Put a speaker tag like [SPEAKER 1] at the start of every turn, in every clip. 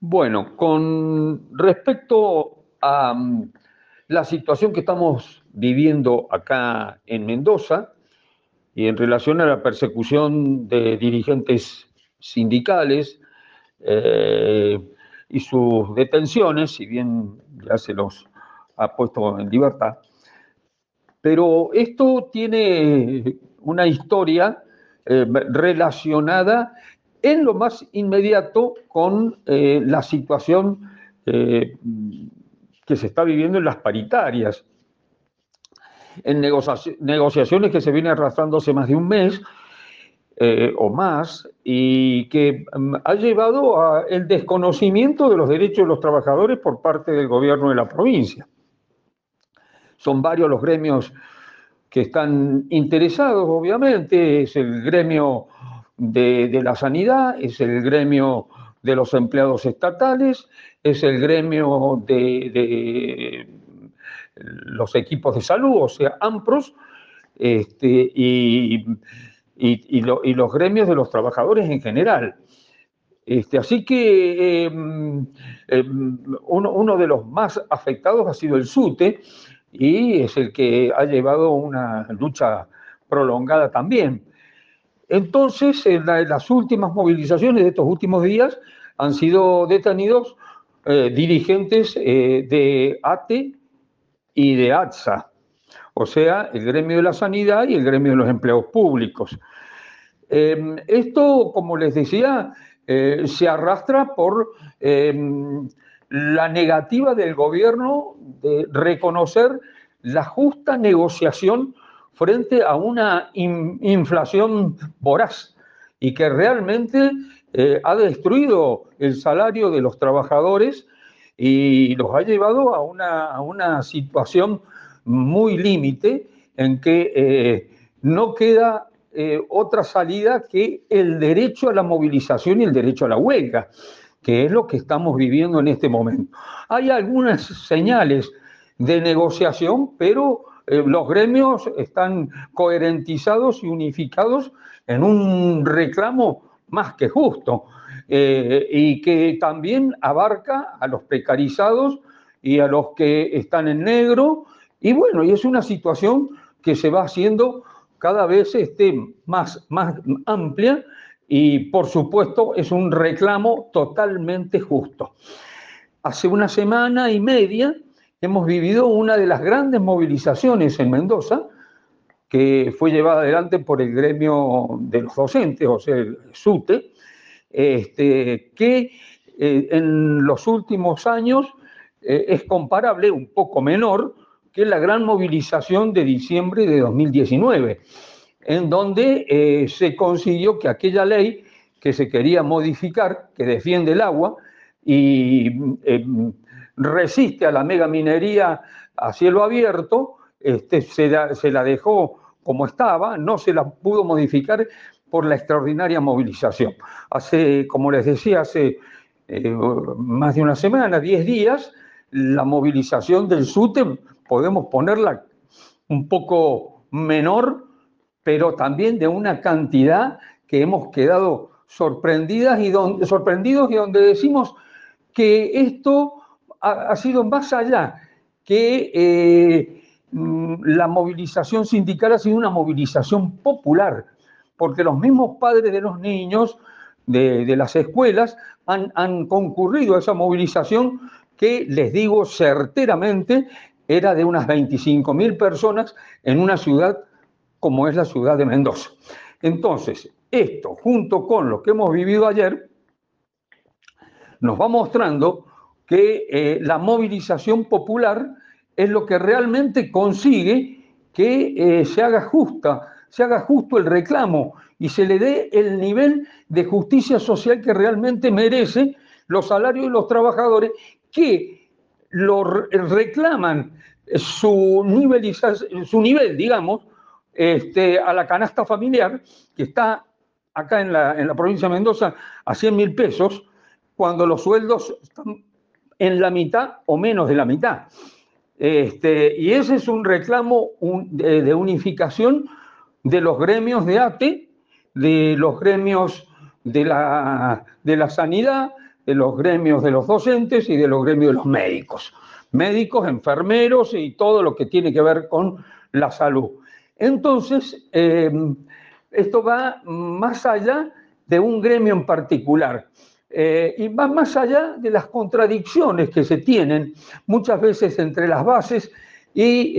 [SPEAKER 1] Bueno, con respecto a la situación que estamos viviendo acá en Mendoza y en relación a la persecución de dirigentes sindicales eh, y sus detenciones, si bien ya se los ha puesto en libertad, pero esto tiene una historia relacionada en lo más inmediato con la situación eh, que se está viviendo en las paritarias, en negociaciones que se vienen arrastrando hace más de un mes o más y que ha llevado al desconocimiento de los derechos de los trabajadores por parte del gobierno de la provincia. Son varios los gremios que están interesados, obviamente, es el gremio de la sanidad, es el gremio de los empleados estatales, es el gremio de los equipos de salud, o sea, AMPROS, y los gremios de los trabajadores en general. Así que uno de los más afectados ha sido el SUTE, y es el que ha llevado una lucha prolongada también. Entonces, en las últimas movilizaciones de estos últimos días han sido detenidos dirigentes de ATE y de ATSA, o sea, el gremio de la sanidad y el gremio de los empleados públicos. Esto, como les decía, se arrastra por la negativa del gobierno de reconocer la justa negociación frente a una inflación voraz y que realmente ha destruido el salario de los trabajadores y los ha llevado a una situación muy límite en que no queda otra salida que el derecho a la movilización y el derecho a la huelga, que es lo que estamos viviendo en este momento. Hay algunas señales de negociación, pero los gremios están coherentizados y unificados en un reclamo más que justo, y que también abarca a los precarizados y a los que están en negro, y bueno, y es una situación que se va haciendo cada vez más amplia y, por supuesto, es un reclamo totalmente justo. Hace una semana y media hemos vivido una de las grandes movilizaciones en Mendoza, que fue llevada adelante por el gremio de los docentes, o sea, el SUTE, que en los últimos años es comparable, un poco menor, que la gran movilización de diciembre de 2019, en donde se consiguió que aquella ley que se quería modificar, que defiende el agua y resiste a la megaminería a cielo abierto, se la dejó como estaba, no se la pudo modificar por la extraordinaria movilización. Hace, como les decía, hace más de una semana, 10 días, la movilización del SUTE podemos ponerla un poco menor, pero también de una cantidad que hemos quedado sorprendidos y donde decimos que esto ha sido más allá que la movilización sindical, ha sido una movilización popular, porque los mismos padres de los niños de las escuelas han concurrido a esa movilización que, les digo certeramente, era de unas 25.000 personas en una ciudad como es la ciudad de Mendoza. Entonces, esto, junto con lo que hemos vivido ayer, nos va mostrando que la movilización popular es lo que realmente consigue que se haga justo el reclamo y se le dé el nivel de justicia social que realmente merece los salarios de los trabajadores que lo reclaman su nivel, digamos, a la canasta familiar, que está acá en la provincia de Mendoza a 100.000 pesos, cuando los sueldos están en la mitad o menos de la mitad. Y ese es un reclamo de unificación de los gremios de ATE, de los gremios de la sanidad, de los gremios de los docentes y de los gremios de los médicos. Médicos, enfermeros y todo lo que tiene que ver con la salud. Entonces, esto va más allá de un gremio en particular y va más allá de las contradicciones que se tienen muchas veces entre las bases y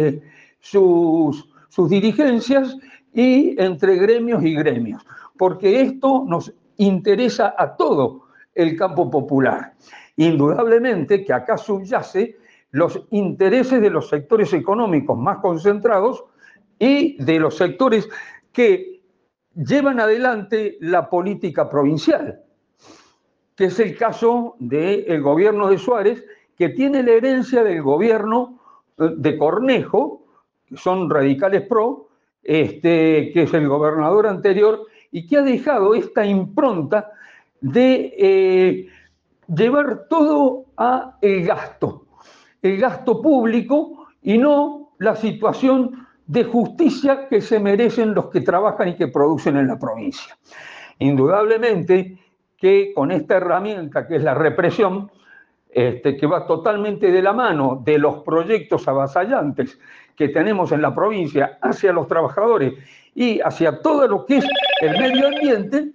[SPEAKER 1] sus dirigencias y entre gremios y gremios, porque esto nos interesa a todo el campo popular. Indudablemente que acá subyace los intereses de los sectores económicos más concentrados y de los sectores que llevan adelante la política provincial, que es el caso del gobierno de Suárez, que tiene la herencia del gobierno de Cornejo, que son radicales pro, que es el gobernador anterior, y que ha dejado esta impronta de llevar todo a el gasto público y no la situación de justicia que se merecen los que trabajan y que producen en la provincia. Indudablemente que con esta herramienta que es la represión, que va totalmente de la mano de los proyectos avasallantes que tenemos en la provincia hacia los trabajadores y hacia todo lo que es el medio ambiente,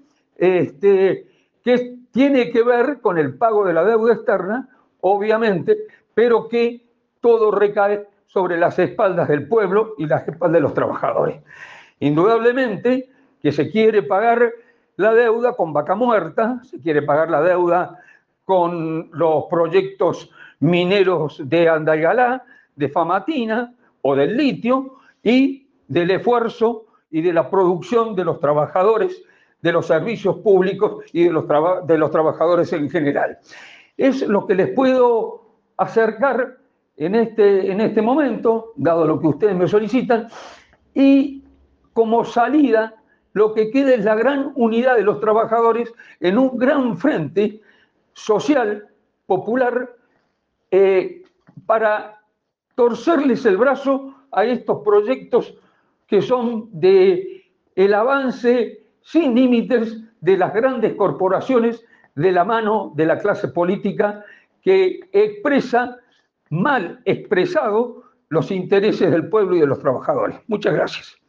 [SPEAKER 1] que tiene que ver con el pago de la deuda externa, obviamente, pero que todo recae sobre las espaldas del pueblo y las espaldas de los trabajadores. Indudablemente que se quiere pagar la deuda con vaca muerta, se quiere pagar la deuda con los proyectos mineros de Andalgalá, de Famatina o del litio y del esfuerzo y de la producción de los trabajadores, de los servicios públicos y de los trabajadores en general. Es lo que les puedo acercar en este momento, dado lo que ustedes me solicitan, y como salida lo que queda es la gran unidad de los trabajadores en un gran frente social, popular, para torcerles el brazo a estos proyectos que son el avance sin límites de las grandes corporaciones de la mano de la clase política que expresa, mal expresado, los intereses del pueblo y de los trabajadores. Muchas gracias.